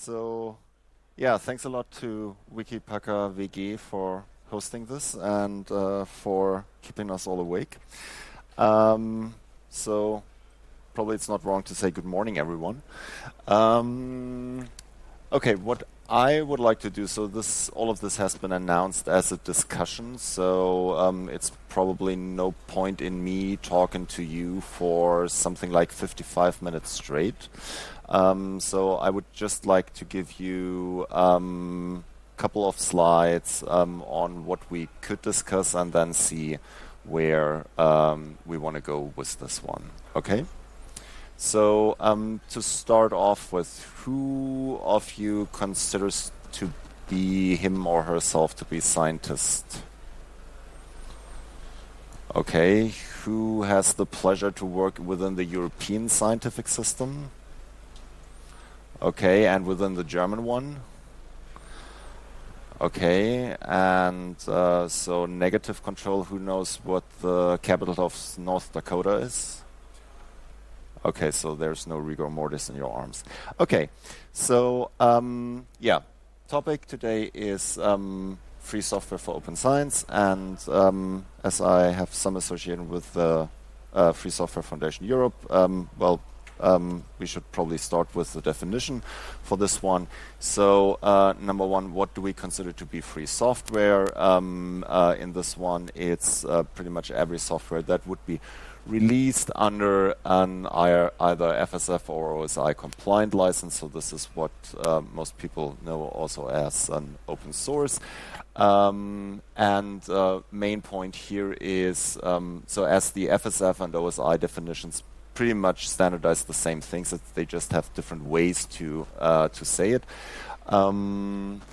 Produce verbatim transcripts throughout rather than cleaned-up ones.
So, yeah, thanks a lot to Wikipaka V G for hosting this and uh, for keeping us all awake. Um, so, probably it's not wrong to say good morning, everyone. Um, okay, what I would like to do, so this, all of this has been announced as a discussion, so um, it's probably no point in me talking to you for something like fifty-five minutes straight. Um, so I would just like to give you a um, couple of slides um, on what we could discuss and then see where um, we want to go with this one. Okay? So um, to start off with, who of you considers to be him or herself to be a scientist? Okay, who has the pleasure to work within the European scientific system? Okay, and within the German one? Okay, and uh, so negative control, who knows what the capital of North Dakota is? Okay, so there's no rigor mortis in your arms. Okay, so um, yeah, topic today is um, free software for open science, and um, as I have some association with the uh, Free Software Foundation Europe, um, well, um, we should probably start with the definition for this one. So, uh, number one, what do we consider to be free software? Um, uh, in this one, it's uh, pretty much every software that would be released under an either F S F or O S I compliant license. So this is what uh, most people know also as an open source. Um, and uh, main point here is, um, so as the F S F and O S I definitions pretty much standardize the same things, that they just have different ways to uh, to say it. Um,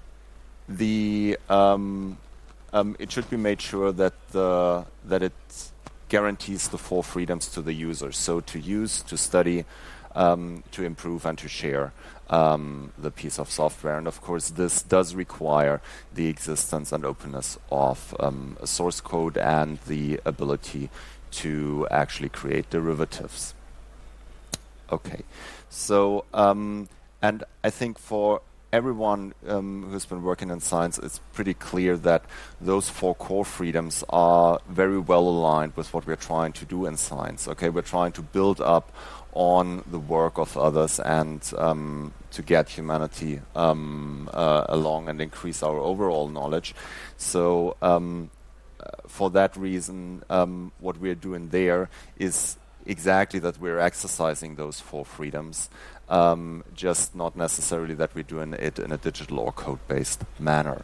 the um, um, it should be made sure that the that it guarantees the four freedoms to the user. So to use, to study, um, to improve, and to share um, the piece of software. And of course, this does require the existence and openness of um, a source code and the ability to actually create derivatives. Okay, so um, and I think for everyone um, who's been working in science, it's pretty clear that those four core freedoms are very well aligned with what we're trying to do in science. Okay, we're trying to build up on the work of others and um, to get humanity um, uh, along and increase our overall knowledge. So um, uh, for that reason, um, what we're doing there is exactly that we're exercising those four freedoms, um, just not necessarily that we're doing it in a digital or code-based manner.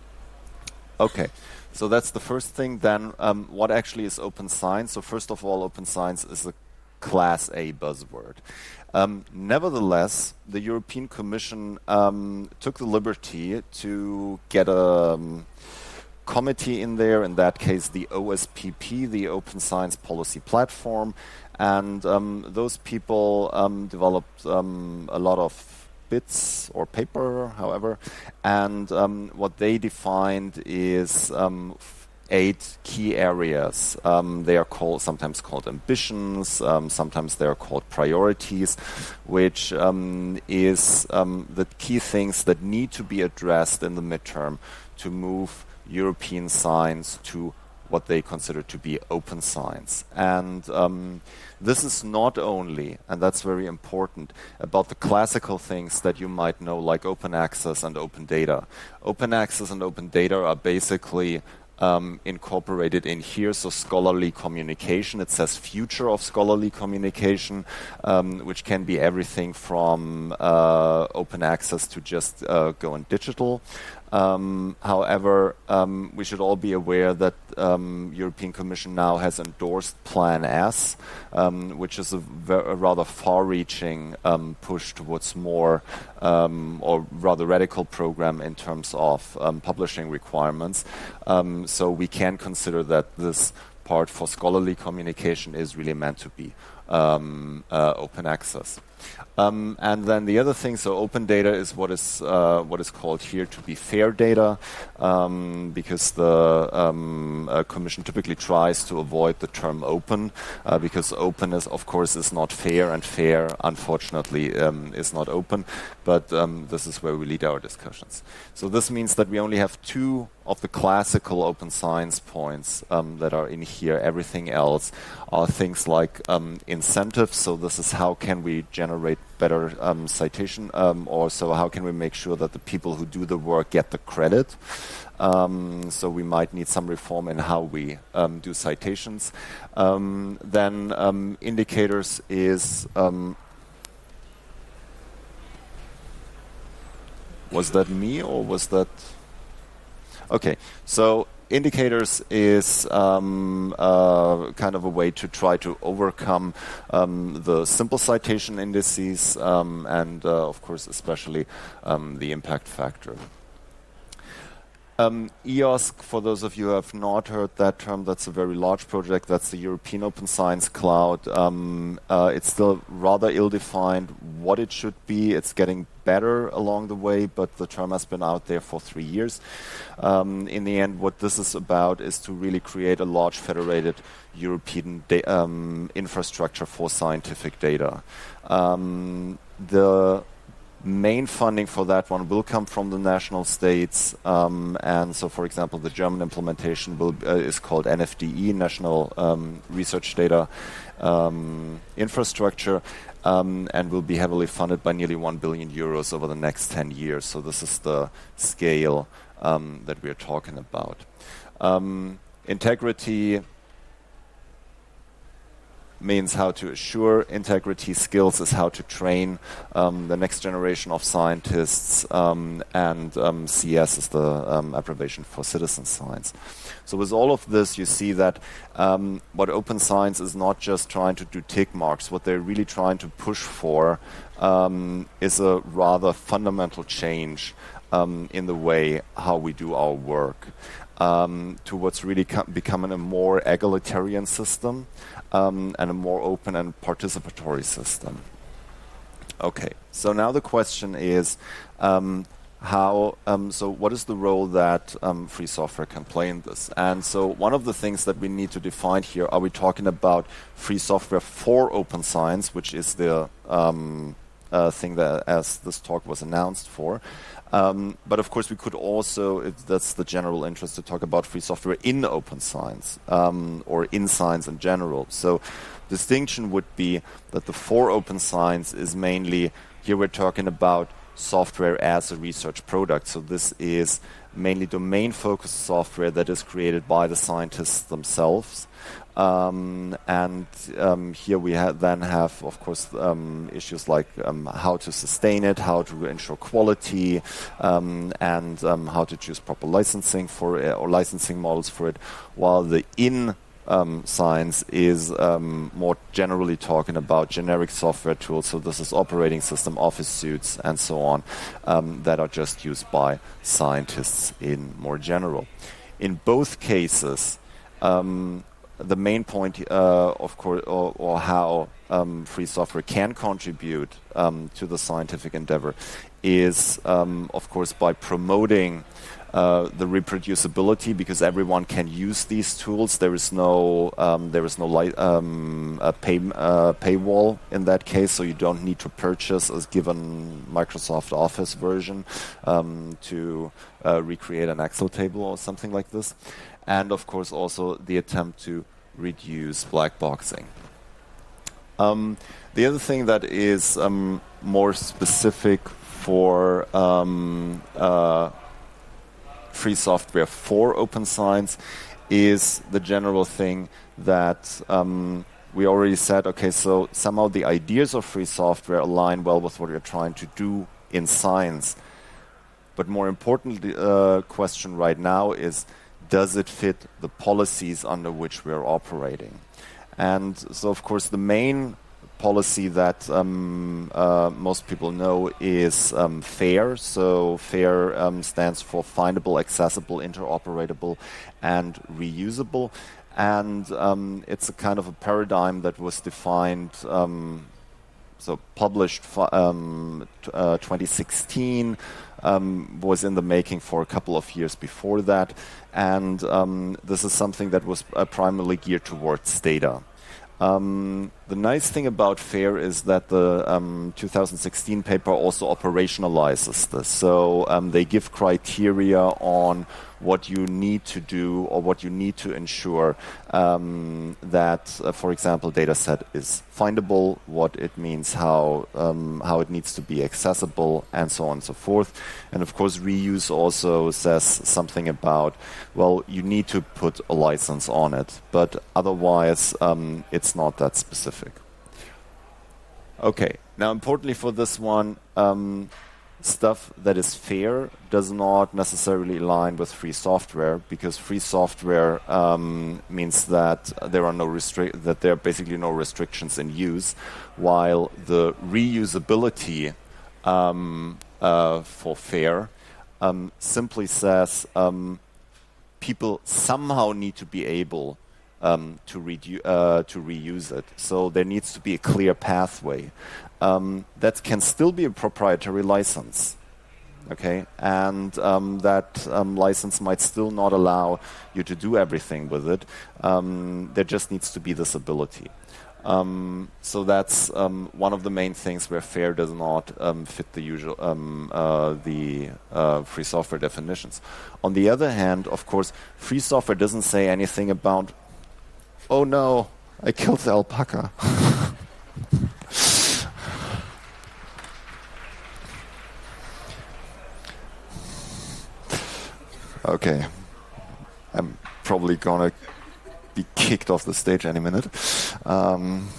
Okay, so that's the first thing. Then um, what actually is open science? So first of all, open science is a Class A buzzword. Um, nevertheless, the European Commission um, took the liberty to get a um, committee in there, in that case the O S P P, the Open Science Policy Platform, and um, those people um, developed um, a lot of bits or paper, however, and um, what they defined is um, eight key areas. Um, they are called sometimes called ambitions, um, sometimes they are called priorities, which um, is um, the key things that need to be addressed in the midterm to move European science to what they consider to be open science. And um, this is not only, and that's very important, about the classical things that you might know, like open access and open data. Open access and open data are basically Um, incorporated in here, so scholarly communication. It says future of scholarly communication, um, which can be everything from uh, open access to just uh, going digital. Um, however, um, we should all be aware that um, European Commission now has endorsed Plan S, um, which is a, a rather far-reaching um, push towards more, um, or rather radical program in terms of um, publishing requirements. Um, so we can consider that this part for scholarly communication is really meant to be um, uh, open access. Um, and then the other thing, so open data is what is uh, what is called here to be fair data, um, because the um, uh, Commission typically tries to avoid the term open, uh, because openness, of course, is not fair, and fair, unfortunately, um, is not open. But um, this is where we lead our discussions. So this means that we only have two of the classical open science points um, that are in here. Everything else are things like um, incentives. So this is how can we generate better um, citation, um, or so how can we make sure that the people who do the work get the credit. Um, so we might need some reform in how we um, do citations. Um, then um, indicators is... Um, was that me or was that... Okay, so indicators is um, uh, kind of a way to try to overcome um, the simple citation indices um, and, uh, of course, especially um, the impact factor. Um, E O S C, for those of you who have not heard that term, that's a very large project. That's the European Open Science Cloud. Um, uh, it's still rather ill-defined what it should be. It's getting better along the way, but the term has been out there for three years. Um, in the end, what this is about is to really create a large federated European um, infrastructure for scientific data. Um, the main funding for that one will come from the national states, um, and so, for example, the German implementation will uh, is called N F D E, National um, Research Data um, Infrastructure, um, and will be heavily funded by nearly one billion euros over the next ten years. So this is the scale um, that we are talking about. Um, integrity means how to assure integrity. Skills is how to train um, the next generation of scientists, um, and um, C S is the um, abbreviation for citizen science. So with all of this, you see that um, what open science is not just trying to do tick marks. What they're really trying to push for um, is a rather fundamental change um, in the way how we do our work, um, towards really becoming a more egalitarian system, Um, and a more open and participatory system. Okay, so now the question is, um, how? Um, so, what is the role that um, free software can play in this? And so, one of the things that we need to define here: are we talking about free software for open science, which is the um, uh, thing that, as this talk was announced for? Um, but of course, we could also, it, that's the general interest, to talk about free software in open science, um, or in science in general. So distinction would be that the for open science is mainly, here we're talking about software as a research product. So this is mainly domain-focused software that is created by the scientists themselves. Um, and um, here we ha then have, of course, um, issues like um, how to sustain it, how to ensure quality, um, and um, how to choose proper licensing for it, or licensing models for it. While the in um, science is um, more generally talking about generic software tools. So this is operating system, office suites, and so on, um, that are just used by scientists in more general. In both cases, um, the main point, uh, of course, or, or how um, free software can contribute um, to the scientific endeavor is, um, of course, by promoting uh, the reproducibility, because everyone can use these tools. There is no, um, there is no li um, a pay uh, paywall in that case, so you don't need to purchase a given Microsoft Office version um, to uh, recreate an Excel table or something like this. And, of course, also the attempt to reduce black boxing. Um, the other thing that is um, more specific for um, uh, free software for open science is the general thing that um, we already said, okay, so somehow the ideas of free software align well with what you're trying to do in science. But more importantly, uh, question right now is, does it fit the policies under which we're operating? And so, of course, the main policy that um, uh, most people know is um, FAIR. So FAIR um, stands for findable, accessible, interoperable, and reusable. And um, it's a kind of a paradigm that was defined um, so published um, t- uh, twenty sixteen, um, was in the making for a couple of years before that, and um, this is something that was uh, primarily geared towards data. Um, the nice thing about FAIR is that the um, two thousand sixteen paper also operationalizes this. So um, they give criteria on what you need to do or what you need to ensure um, that, uh, for example, data set is findable, what it means, how um, how it needs to be accessible, and so on and so forth. And of course, reuse also says something about, well, you need to put a license on it, but otherwise um, it's not that specific. Okay, now importantly for this one, um, stuff that is fair does not necessarily align with free software, because free software um, means that there are no restrict that there are basically no restrictions in use, while the reusability um, uh, for fair um, simply says um, people somehow need to be able um, to, redu- uh, to reuse it. So there needs to be a clear pathway. Um, that can still be a proprietary license, okay? And um, that um, license might still not allow you to do everything with it. Um, there just needs to be this ability. Um, so that's um, one of the main things where FAIR does not um, fit the usual um, uh, the uh, free software definitions. On the other hand, of course, free software doesn't say anything about, oh no, I killed the alpaca. Okay, I'm probably gonna be kicked off the stage any minute. Um,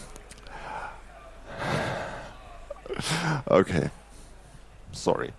okay, sorry.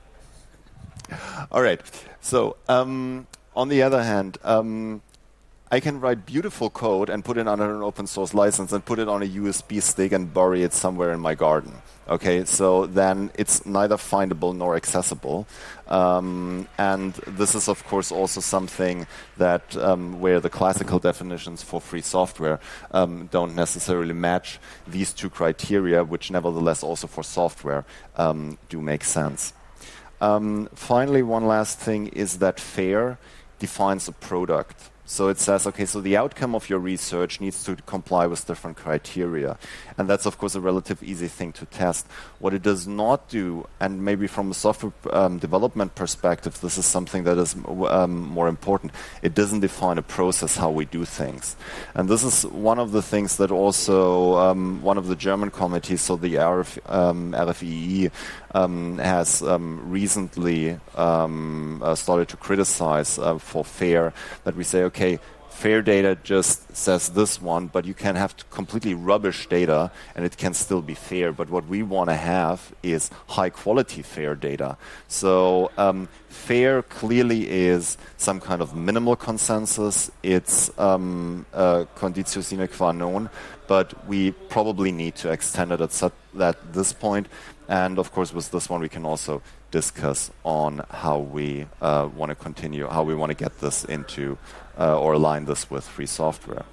All right, so um, on the other hand, um, I can write beautiful code and put it under an open source license and put it on a U S B stick and bury it somewhere in my garden. Okay, so then it's neither findable nor accessible. Um, and this is, of course, also something that um, where the classical definitions for free software um, don't necessarily match these two criteria, which nevertheless also for software um, do make sense. Um, finally, one last thing is that FAIR defines a product. So it says, okay, so the outcome of your research needs to comply with different criteria. And that's, of course, a relative easy thing to test. What it does not do, and maybe from a software um, development perspective, this is something that is um, more important, it doesn't define a process how we do things. And this is one of the things that also um, one of the German committees, so the R F, um, R F E E, um, has um, recently um, uh, started to criticize uh, for FAIR, that we say, okay, fair data just says this one, but you can have completely rubbish data and it can still be fair. But what we want to have is high quality fair data. So um, fair clearly is some kind of minimal consensus. It's um, a conditio sine qua non, but we probably need to extend it at, such, at this point. And of course, with this one, we can also discuss on how we uh, want to continue, how we want to get this into uh, or align this with free software.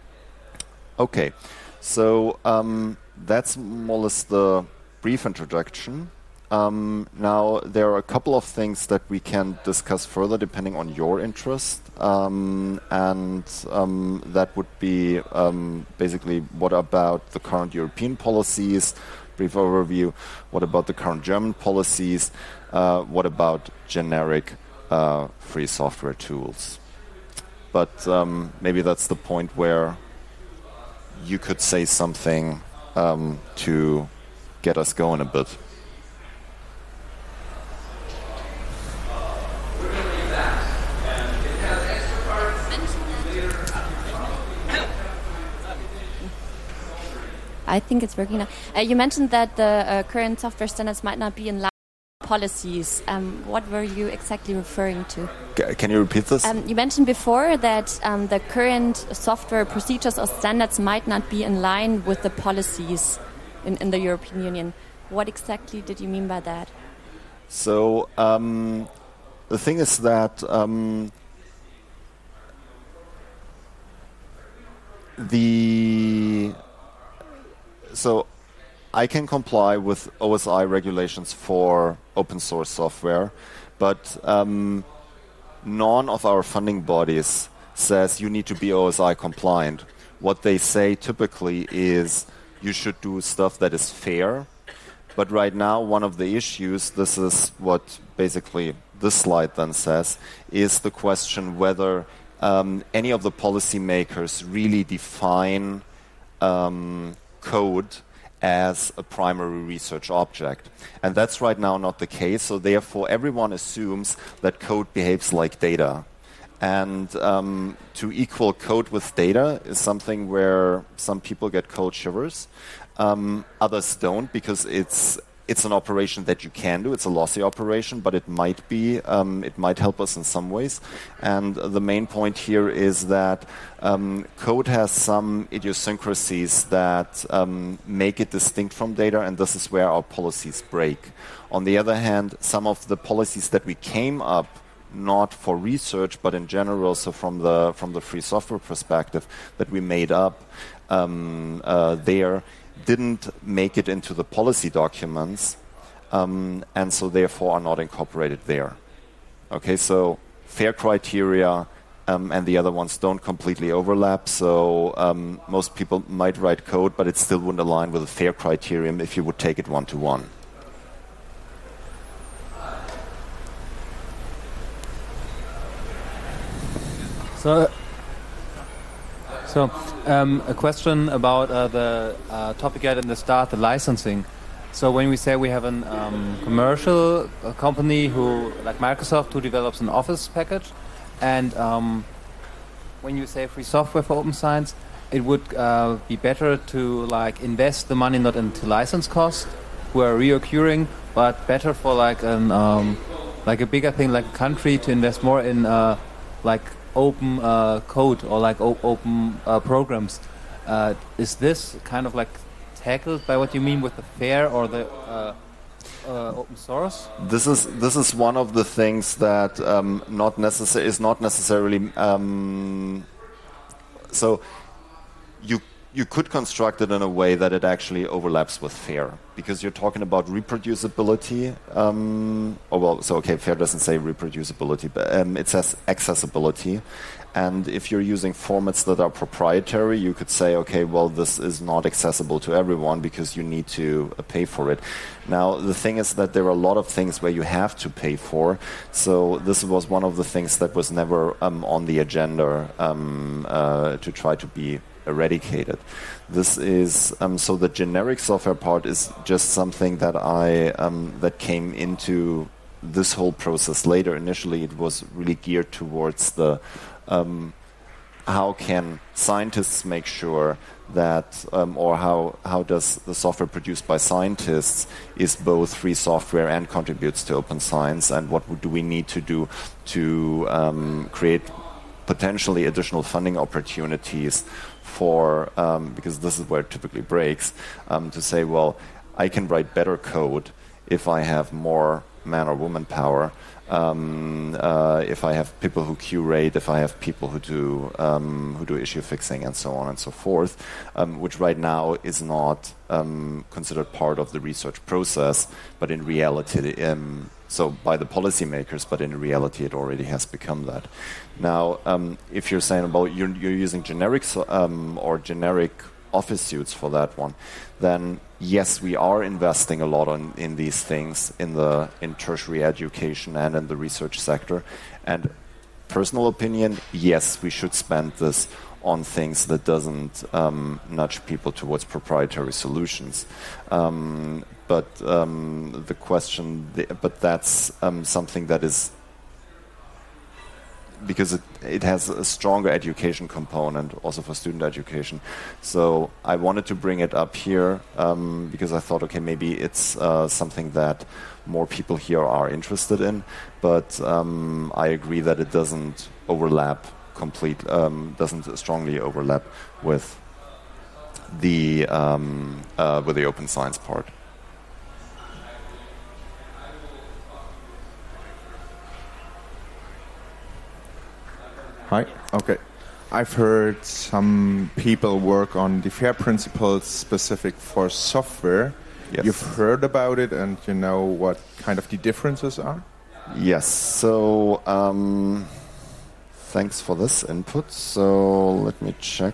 Okay, so um, that's more or less the brief introduction. Um, now, there are a couple of things that we can discuss further depending on your interest. Um, and um, that would be um, basically what about the current European policies, brief overview, what about the current German policies, uh, what about generic uh, free software tools. But um, maybe that's the point where you could say something um, to get us going a bit. I think it's working now. Uh, you mentioned that the uh, current software standards might not be in line with policies. Um, what were you exactly referring to? C- can you repeat this? Um, you mentioned before that um, the current software procedures or standards might not be in line with the policies in, in the European Union. What exactly did you mean by that? So um, the thing is that um, the So I can comply with O S I regulations for open source software, but um, none of our funding bodies says you need to be O S I compliant. What they say typically is you should do stuff that is fair. But right now, one of the issues, this is what basically this slide then says, is the question whether um, any of the policymakers really define um, code as a primary research object. And that's right now not the case, so therefore everyone assumes that code behaves like data. And um, to equal code with data is something where some people get cold shivers. Um, others don't, because it's it's an operation that you can do. It's a lossy operation, but it might be um, it might help us in some ways. And the main point here is that um, code has some idiosyncrasies that um, make it distinct from data, and this is where our policies break. On the other hand, some of the policies that we came up not for research, but in general, so from the from the free software perspective that we made up um, uh, there, didn't make it into the policy documents, um, and so therefore are not incorporated there. Okay, so fair criteria um, and the other ones don't completely overlap, so um, most people might write code, but it still wouldn't align with a fair criterion if you would take it one-to-one. So, so um, a question about uh, the uh, topic you had in the start, the licensing. So when we say we have a um, commercial uh, company who, like Microsoft, who develops an Office package, and um, when you say free software for open science, it would uh, be better to like invest the money not into license costs, who are reoccurring, but better for like an um, like a bigger thing, like a country, to invest more in uh, like open uh, code or like op open uh, programs. Uh, is this kind of like tackled by what you mean with the fair or the uh, uh, open source? This is this is one of the things that um, not necessar is not necessarily um, so you you could construct it in a way that it actually overlaps with fair, because you're talking about reproducibility. Um, oh well, so okay, fair doesn't say reproducibility, but um, it says accessibility. And if you're using formats that are proprietary, you could say, okay, well, this is not accessible to everyone because you need to uh, pay for it. Now, the thing is that there are a lot of things where you have to pay for. So this was one of the things that was never um, on the agenda um, uh, to try to be eradicated. This is um, so the generic software part is just something that I um, that came into this whole process later. Initially, it was really geared towards the um, how can scientists make sure that, um, or how how does the software produced by scientists is both free software and contributes to open science, and what do we need to do to um, create potentially additional funding opportunities for, um, because this is where it typically breaks, um, to say, well, I can write better code if I have more man or woman power, um, uh, if I have people who curate, if I have people who do um, who do issue fixing, and so on and so forth, um, which right now is not um, considered part of the research process, but in reality, um, so by the policymakers, but in reality it already has become that. Now, um, if you're saying about you're, you're using generic um, or generic office suits for that one, then yes, we are investing a lot on, in these things in the in tertiary education and in the research sector. And personal opinion, yes, we should spend this on things that doesn't um, nudge people towards proprietary solutions. Um, but um, the question, the, but that's um, something that is, because it, it has a stronger education component also for student education. So I wanted to bring it up here um, because I thought, okay, maybe it's uh, something that more people here are interested in, but um, I agree that it doesn't overlap complete, um, doesn't strongly overlap with the um, uh, with the open science part. Hi. Okay. I've heard some people work on the FAIR principles specific for software. Yes. You've heard about it, and you know what kind of the differences are? Yes. So, um, thanks for this input. So, let me check.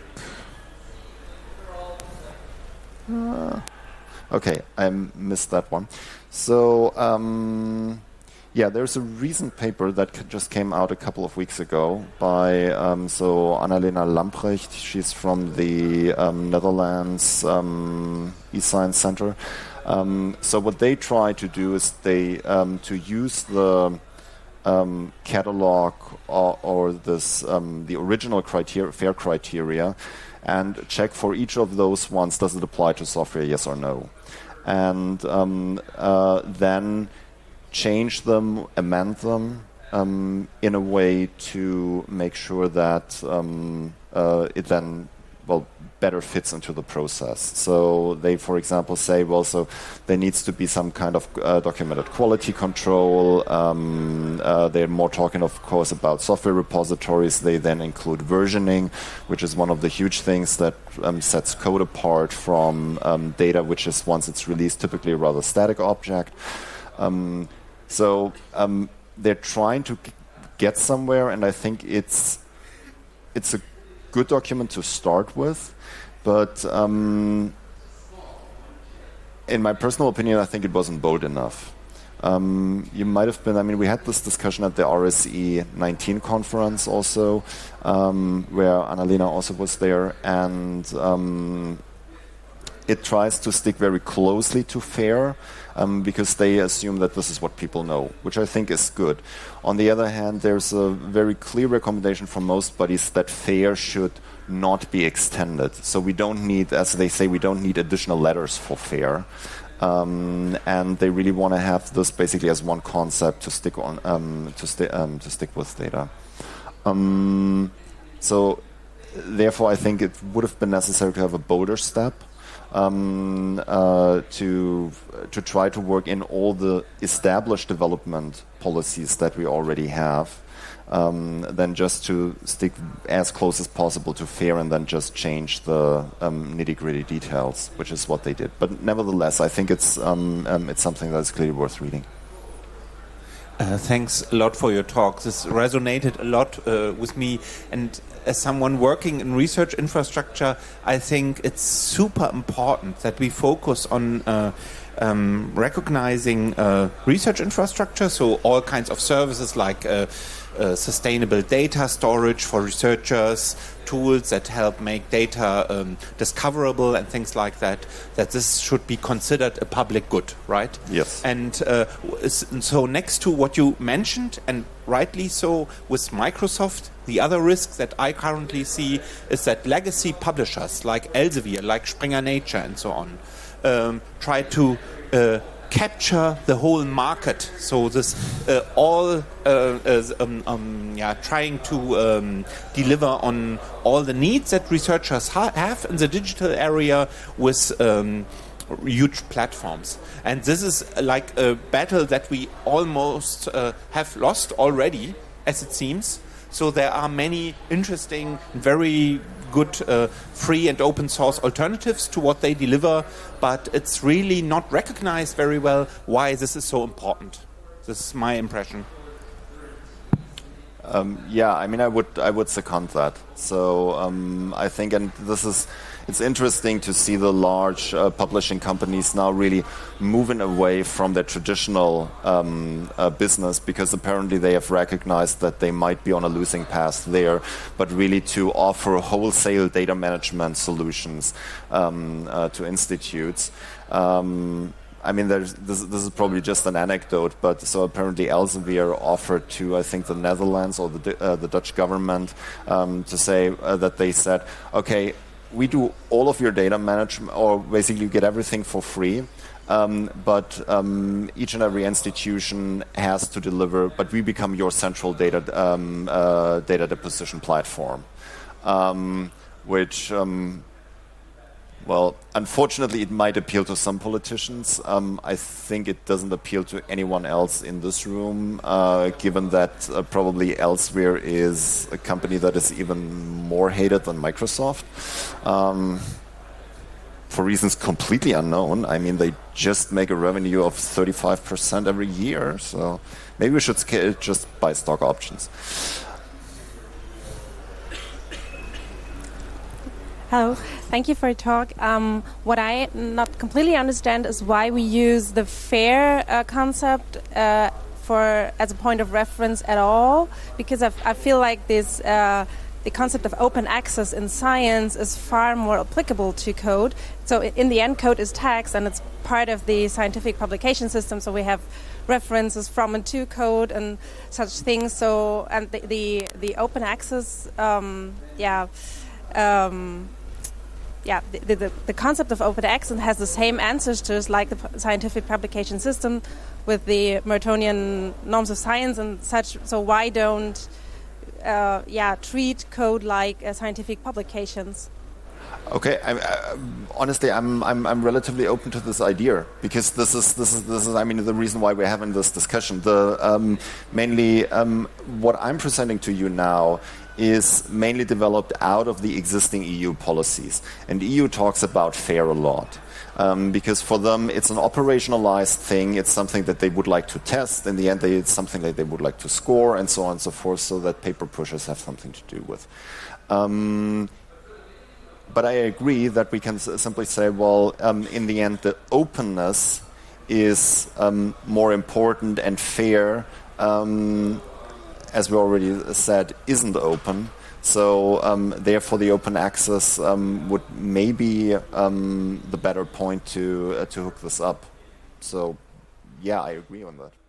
Uh, okay, I missed that one. So, um, yeah, there's a recent paper that c- just came out a couple of weeks ago by um, so Annalena Lamprecht. She's from the um, Netherlands um, eScience Center. Um, so what they try to do is they um, to use the um, catalog or, or this um, the original criteria, FAIR criteria, and check for each of those ones, does it apply to software, yes or no? And um, uh, then change them, amend them um, in a way to make sure that um, uh, it then, well, better fits into the process. So they, for example, say, well, so there needs to be some kind of uh, documented quality control. Um, uh, they're more talking, of course, about software repositories. They then include versioning, which is one of the huge things that um, sets code apart from um, data, which is, once it's released, typically a rather static object. Um, so um, they're trying to g- get somewhere, and I think it's it's a good document to start with, but um, in my personal opinion, I think it wasn't bold enough. Um, you might have been, I mean, we had this discussion at the R S E nineteen conference also, um, where Annalena also was there, and um, it tries to stick very closely to FAIR, um, because they assume that this is what people know, which I think is good. On the other hand, there's a very clear recommendation from most bodies that FAIR should not be extended. So we don't need, as they say, we don't need additional letters for FAIR. Um, and they really want to have this basically as one concept to stick on, um, to, sti- um, to stick with data. Um, so therefore, I think it would have been necessary to have a bolder step. Um, uh, to to try to work in all the established development policies that we already have, um, than just to stick as close as possible to FAIR and then just change the um, nitty-gritty details, which is what they did. But nevertheless, I think it's um, um, it's something that is clearly worth reading. Uh, thanks a lot for your talk. This resonated a lot uh, with me, and as someone working in research infrastructure, I think it's super important that we focus on uh, um, recognizing uh, research infrastructure, so all kinds of services like uh, uh, sustainable data storage for researchers, tools that help make data um, discoverable and things like that, that this should be considered a public good, right? Yes. And uh, so next to what you mentioned, and rightly so, with Microsoft, the other risk that I currently see is that legacy publishers like Elsevier, like Springer Nature and so on, um, try to uh, capture the whole market. So this uh, all uh, is, um, um, yeah, trying to um, deliver on all the needs that researchers ha- have in the digital area with um, huge platforms. And this is like a battle that we almost uh, have lost already, as it seems. So there are many interesting, very good uh, free and open source alternatives to what they deliver, but it's really not recognized very well why this is so important. This is my impression. Um, yeah, I mean, I would I would second that. So um, I think, and this is, it's interesting to see the large uh, publishing companies now really moving away from their traditional um, uh, business, because apparently they have recognized that they might be on a losing path there, but really to offer wholesale data management solutions um, uh, to institutes. Um, I mean, there's, this, this is probably just an anecdote, but so apparently Elsevier offered to, I think, the Netherlands or the, uh, the Dutch government um, to say uh, that they said, okay, we do all of your data management, or basically you get everything for free, um, but um, each and every institution has to deliver, but we become your central data um, uh, data deposition platform, um, which... Um, Well, unfortunately, it might appeal to some politicians. Um, I think it doesn't appeal to anyone else in this room, uh, given that uh, probably Elsevier is a company that is even more hated than Microsoft. Um, for reasons completely unknown. I mean, they just make a revenue of thirty-five percent every year, so maybe we should scale, just buy stock options. Hello, thank you for your talk. Um, what I not completely understand is why we use the FAIR uh, concept uh, for as a point of reference at all, because I've, I feel like this uh, the concept of open access in science is far more applicable to code. So in the end, code is text, and it's part of the scientific publication system. So we have references from and to code and such things. So and the the, the open access, um, yeah. Um, Yeah, the, the, the concept of open access has the same ancestors like the scientific publication system with the Mertonian norms of science and such. So why don't, uh, yeah, treat code like uh, scientific publications? Okay, I, uh, honestly, I'm I'm I'm relatively open to this idea because this is this is this is I mean the reason why we're having this discussion. The um, mainly um, what I'm presenting to you now is mainly developed out of the existing E U policies. And the E U talks about FAIR a lot. Um, because for them, it's an operationalized thing. It's something that they would like to test. In the end, they, it's something that they would like to score, and so on and so forth, so that paper pushers have something to do with. Um, but I agree that we can s- simply say, well, um, in the end, the openness is um, more important, and FAIR, um, as we already said, isn't open. So um, therefore, the open access um, would maybe um, the better point to uh, to hook this up. So yeah, I agree on that.